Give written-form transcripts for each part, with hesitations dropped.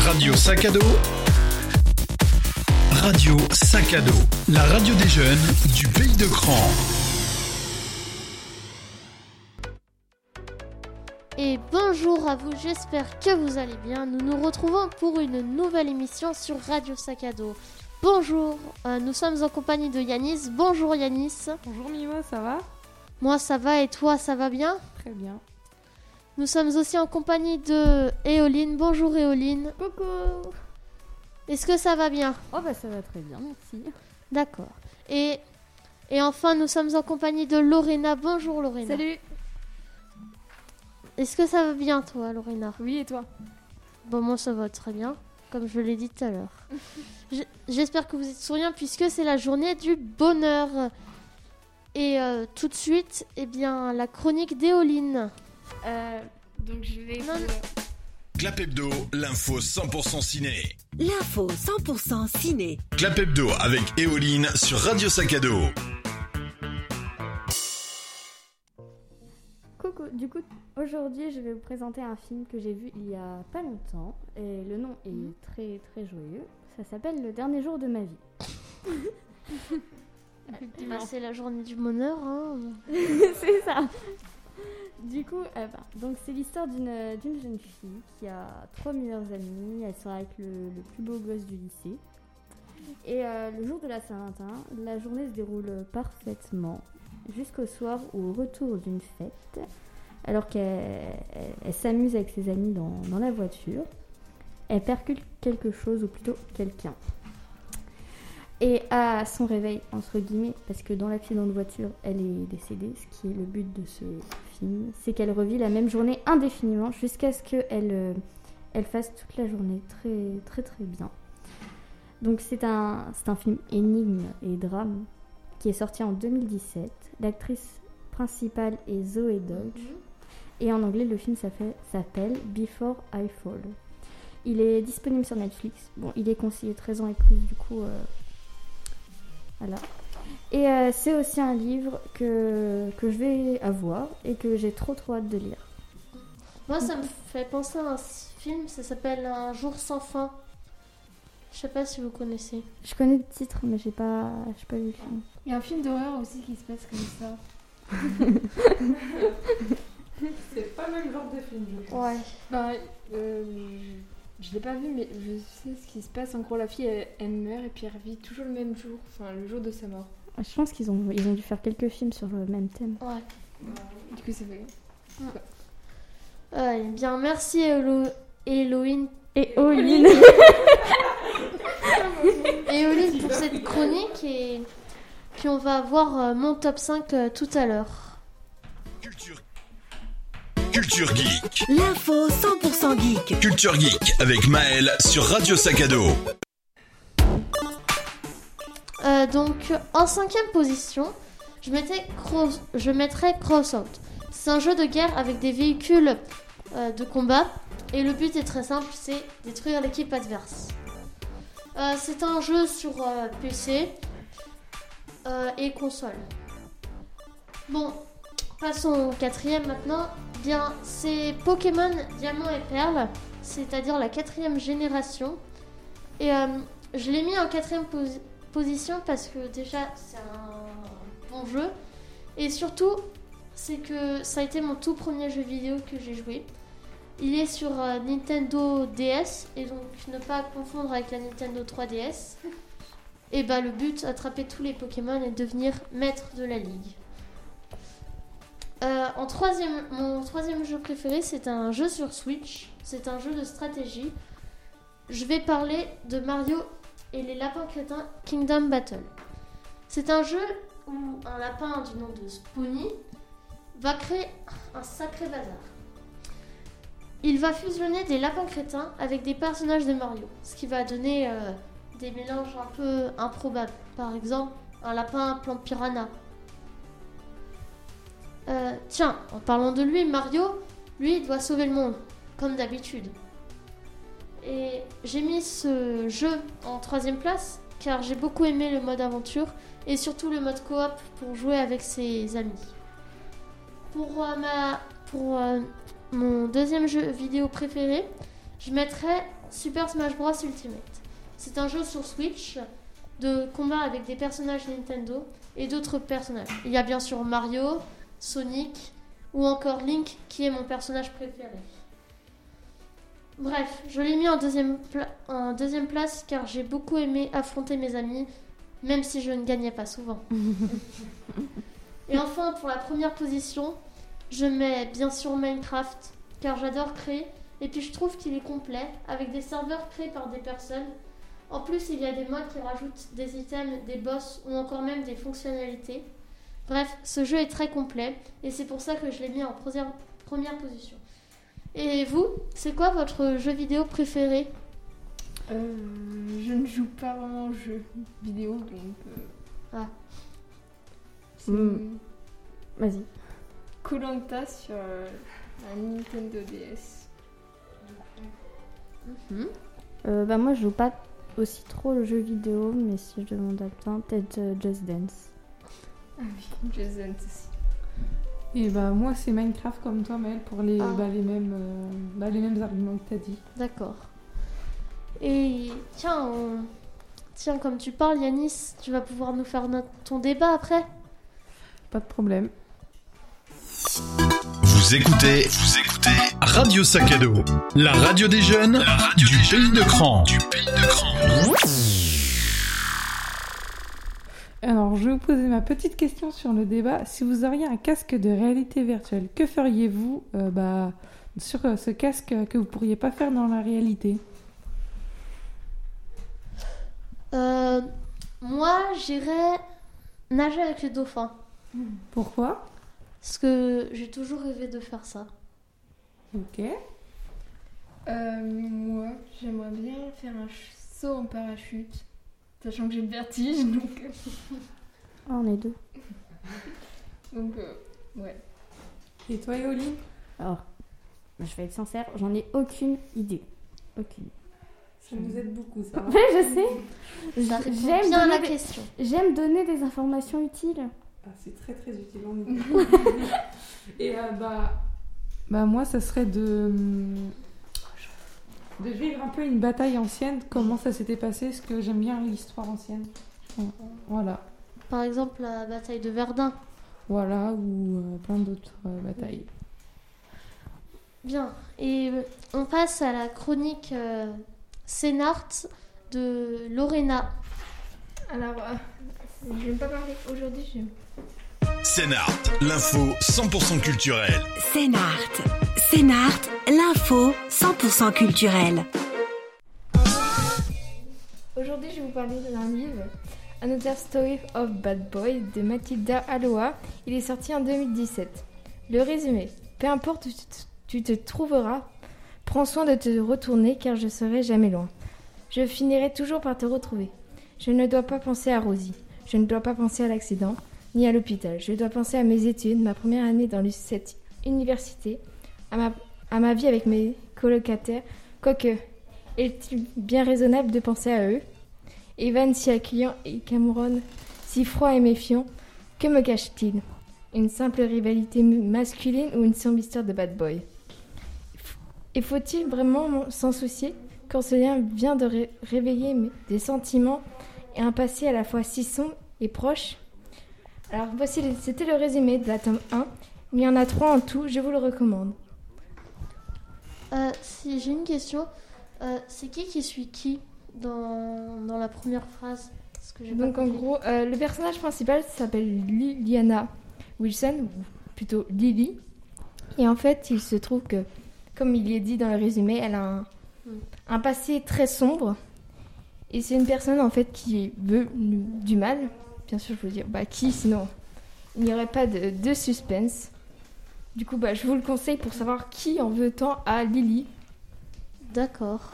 Radio Sac à dos. Radio Sac à dos, la radio des jeunes du Pays de Cran. Et bonjour à vous, j'espère que vous allez bien. Nous nous retrouvons pour une nouvelle émission sur Radio Sac à dos. Bonjour, nous sommes en compagnie de Yanis. Bonjour Yanis. Bonjour Mimo, ça va ? Moi ça va et toi ça va bien ? Très bien. Nous sommes aussi en compagnie de Éoline. Bonjour Éoline. Coucou. Est-ce que ça va bien ? Oh bah ça va très bien, merci. D'accord. Et enfin nous sommes en compagnie de Lorena. Bonjour Lorena. Salut. Est-ce que ça va bien toi Lorena ? Oui, et toi ? Bon, moi ça va très bien, comme je l'ai dit tout à l'heure. J'espère que vous êtes souriants puisque c'est la journée du bonheur. Et tout de suite, eh bien, la chronique d'Éoline. Donc je vais... Clap Hebdo, l'info 100% ciné. L'info 100% ciné. Clap Hebdo avec Éoline sur Radio Sac à dos. Coucou, du coup, aujourd'hui je vais vous présenter un film que j'ai vu il y a pas longtemps. Et le nom est très très joyeux. Ça s'appelle Le dernier jour de ma vie. C'est la journée du bonheur. Hein. C'est ça. Du coup, donc c'est l'histoire d'une jeune fille qui a 3 meilleures amies. Elle sort avec le plus beau gosse du lycée. Et le jour de la Saint-Valentin, la journée se déroule parfaitement jusqu'au soir au retour d'une fête. Alors qu'elle s'amuse avec ses amis dans la voiture, elle percute quelque chose, ou plutôt quelqu'un. Et à son réveil, entre guillemets, parce que dans l'accident de voiture, elle est décédée, ce qui est le but de ce film, c'est qu'elle revit la même journée indéfiniment jusqu'à ce qu'elle fasse toute la journée très très très bien. Donc c'est un film énigme et drame qui est sorti en 2017. L'actrice principale est Zoe Deutsch. Et en anglais, le film s'appelle Before I Fall. Il est disponible sur Netflix. Bon, il est conseillé 13 ans et plus, du coup... Voilà. Et c'est aussi un livre que je vais avoir et que j'ai trop hâte de lire. Moi, ça me fait penser à un film, ça s'appelle Un jour sans fin. Je sais pas si vous connaissez. Je connais le titre, mais j'ai pas vu le film. Il y a un film d'horreur aussi qui se passe comme ça. C'est pas le même genre de film, je pense. Ouais. Bah, je l'ai pas vu, mais je sais ce qui se passe. En gros, la fille, elle meurt et puis elle revit toujours le même jour, enfin le jour de sa mort. Je pense qu'ils ont dû faire quelques films sur le même thème. Ouais. Du coup, c'est vrai. Eh bien, merci Éoline. Éoline. Éoline pour cette chronique et puis on va voir mon top 5 tout à l'heure. Culture Geek. L'info 100% geek. Culture Geek avec Maël sur Radio Sac à dos. Donc en 5e position, je mettrais Crossout. C'est un jeu de guerre avec des véhicules de combat et le but est très simple, c'est détruire l'équipe adverse. C'est un jeu sur PC et console. Bon, passons au 4e maintenant. Bien, c'est Pokémon Diamant et Perle, c'est-à-dire la 4e génération. Et je l'ai mis en 4e position parce que déjà c'est un bon jeu. Et surtout, c'est que ça a été mon tout premier jeu vidéo que j'ai joué. Il est sur Nintendo DS, et donc ne pas confondre avec la Nintendo 3DS. Et bah le but, attraper tous les Pokémon et devenir maître de la ligue. Mon troisième jeu préféré, c'est un jeu sur Switch. C'est un jeu de stratégie. Je vais parler de Mario et les lapins crétins Kingdom Battle. C'est un jeu où un lapin du nom de Spoonie va créer un sacré bazar. Il va fusionner des lapins crétins avec des personnages de Mario, ce qui va donner des mélanges un peu improbables. Par exemple, un lapin plante piranha. Tiens, en parlant de lui, Mario, lui, il doit sauver le monde, comme d'habitude. Et j'ai mis ce jeu en 3e place, car j'ai beaucoup aimé le mode aventure, et surtout le mode coop pour jouer avec ses amis. Pour mon deuxième jeu vidéo préféré, je mettrais Super Smash Bros Ultimate. C'est un jeu sur Switch de combat avec des personnages Nintendo et d'autres personnages. Il y a bien sûr Mario, Sonic ou encore Link qui est mon personnage préféré. Bref, je l'ai mis en deuxième place car j'ai beaucoup aimé affronter mes amis, même si je ne gagnais pas souvent. Et enfin, pour la première position, je mets bien sûr Minecraft car j'adore créer et puis je trouve qu'il est complet avec des serveurs créés par des personnes. En plus, il y a des mods qui rajoutent des items, des boss ou encore même des fonctionnalités. Bref, ce jeu est très complet et c'est pour ça que je l'ai mis en première position. Et vous, c'est quoi votre jeu vidéo préféré ? Je ne joue pas vraiment aux jeux vidéo, donc... C'est Vas-y. Koh-Lanta sur la Nintendo DS. Moi, je joue pas aussi trop aux jeux vidéo, mais si je demande à temps, peut-être Just Dance. Ah oui, Just Dance aussi. Et moi c'est Minecraft comme toi Maëlle pour les mêmes arguments que tu as dit. D'accord. Et tiens, comme tu parles Yanis, tu vas pouvoir nous faire ton débat après ? Pas de problème. Vous écoutez Radio Sac à dos, la radio des jeunes, du pays de Cran. Alors, je vais vous poser ma petite question sur le débat. Si vous auriez un casque de réalité virtuelle, que feriez-vous sur ce casque que vous ne pourriez pas faire dans la réalité ? Moi, j'irais nager avec les dauphins. Pourquoi ? Parce que j'ai toujours rêvé de faire ça. Ok. Moi, j'aimerais bien faire un saut en parachute, sachant que j'ai le vertige, donc... On est deux. Donc, ouais. Et toi, Yoline ? Alors, je vais être sincère, j'en ai aucune idée. Aucune. Ça nous aide beaucoup, ça. Oui, je sais. Ça répond bien à la question. J'aime donner des informations utiles. Ah, c'est très très utile. Et moi, ça serait de vivre un peu une bataille ancienne, comment ça s'était passé, parce que j'aime bien l'histoire ancienne. Voilà. Par exemple, la bataille de Verdun. Voilà, ou plein d'autres batailles. Bien. Et on passe à la chronique Scénart de Lorena. Alors, je ne vais pas parler aujourd'hui, Scénart, l'info 100% culturelle. Scénart, l'info 100% culturelle. Aujourd'hui, je vais vous parler d'un livre, Another Story of Bad Boy de Matilda Aloha. Il est sorti en 2017. Le résumé. Peu importe où tu te trouveras, prends soin de te retourner car je serai jamais loin. Je finirai toujours par te retrouver. Je ne dois pas penser à Rosie. Je ne dois pas penser à l'accident, ni à l'hôpital. Je dois penser à mes études, ma première année dans cette université, à ma vie avec mes colocataires. Quoique, est-il bien raisonnable de penser à eux ? Evan si accueillant et Cameron si froid et méfiant, que me cache-t-il ? Une simple rivalité masculine ou une sombre histoire de bad boy ? Et faut-il vraiment s'en soucier quand ce lien vient de réveiller des sentiments et un passé à la fois si sombre et proche ? Alors c'était le résumé de la tome 1. Il y en a 3 en tout, je vous le recommande. Si j'ai une question, c'est qui suit qui dans la première phrase ? Parce que j'ai Donc pas en compris. gros, le personnage principal s'appelle Liliana Wilson, ou plutôt Lily. Et en fait, il se trouve que, comme il y est dit dans le résumé, elle a un passé très sombre. Et c'est une personne en fait qui veut du mal. Bien sûr, je veux dire, qui sinon il n'y aurait pas de suspense. Du coup, je vous le conseille pour savoir qui en veut tant à Lily. D'accord.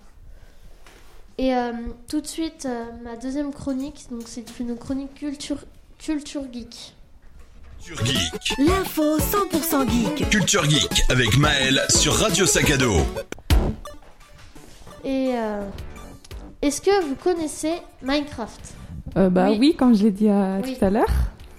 Et tout de suite, ma deuxième chronique, donc c'est une chronique culture geek. Culture Geek. L'info 100% geek. Culture Geek avec Maëlle sur Radio Sac à dos. Et est-ce que vous connaissez Minecraft ? Oui, comme je l'ai dit Oui. tout à l'heure.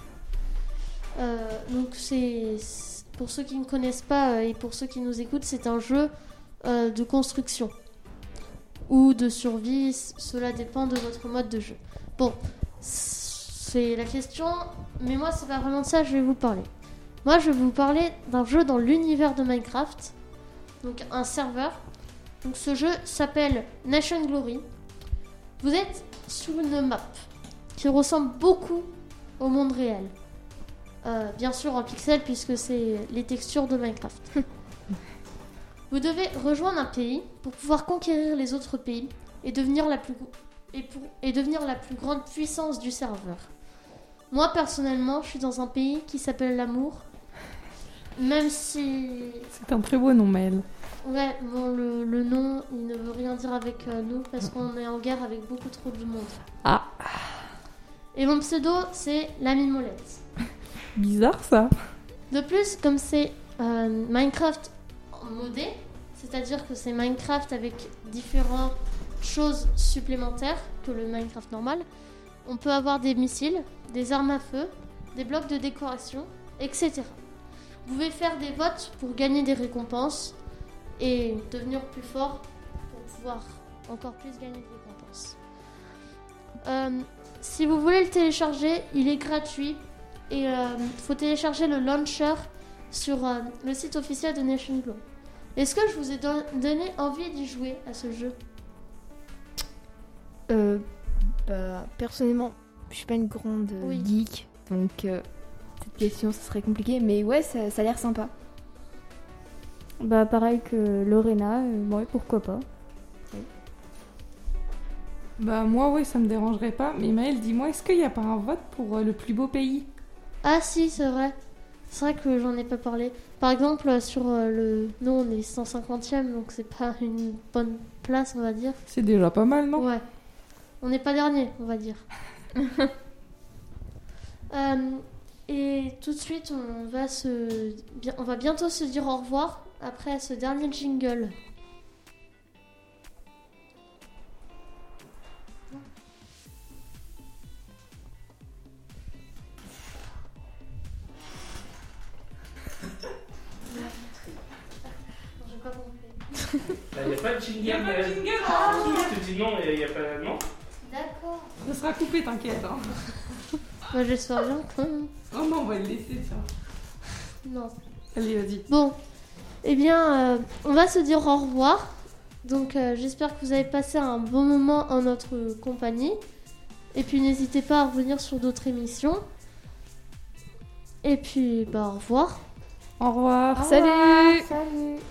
Donc c'est pour ceux qui ne connaissent pas et pour ceux qui nous écoutent, c'est un jeu de construction. ou de survie, cela dépend de votre mode de jeu. Bon, c'est la question, mais moi c'est pas vraiment de ça que je vais vous parler. Moi je vais vous parler d'un jeu dans l'univers de Minecraft, donc un serveur. Donc ce jeu s'appelle Nation Glory. Vous êtes sur une map qui ressemble beaucoup au monde réel. Bien sûr en pixels puisque c'est les textures de Minecraft. Vous devez rejoindre un pays pour pouvoir conquérir les autres pays et devenir la plus grande puissance du serveur. Moi personnellement, je suis dans un pays qui s'appelle l'Amour. Même si... C'est un très beau nom, Maëlle. Ouais, bon, le nom, il ne veut rien dire avec nous parce qu'on est en guerre avec beaucoup trop de monde. Ah. Et mon pseudo, c'est l'ami Molette. Bizarre ça. De plus, comme c'est Minecraft modé, c'est-à-dire que c'est Minecraft avec différentes choses supplémentaires que le Minecraft normal, on peut avoir des missiles, des armes à feu, des blocs de décoration, etc. Vous pouvez faire des votes pour gagner des récompenses et devenir plus fort pour pouvoir encore plus gagner des récompenses. Si vous voulez le télécharger, il est gratuit et faut télécharger le launcher sur le site officiel de Nation Glory. Est-ce que je vous ai donné envie d'y jouer à ce jeu ? Personnellement, je suis pas une grande Oui. geek, donc cette question, ça serait compliqué, mais ouais, ça a l'air sympa. Bah pareil que Lorena, ouais, pourquoi pas. Bah moi, oui, ça me dérangerait pas. Mais Maëlle, dis-moi, est-ce qu'il n'y a pas un vote pour le plus beau pays ? Ah si, c'est vrai. C'est vrai que j'en ai pas parlé. Par exemple, sur nous on est 150e, donc c'est pas une bonne place, on va dire. C'est déjà pas mal, non ? Ouais. On n'est pas dernier, on va dire. Et tout de suite, on va bientôt se dire au revoir après ce dernier jingle. J'ai pas compris. Il n'y a pas de jingle. Il y a pas de jingle, Je te dis non, il n'y a pas. Non. D'accord. Ça sera coupé, t'inquiète. Hein. Moi j'espère bien que... Oh non, on va le laisser, tiens. Non. Allez, vas-y. Bon, eh bien, on va se dire au revoir. Donc, j'espère que vous avez passé un bon moment en notre compagnie. Et puis, n'hésitez pas à revenir sur d'autres émissions. Et puis, bah, au revoir. Au revoir. Salut. Salut.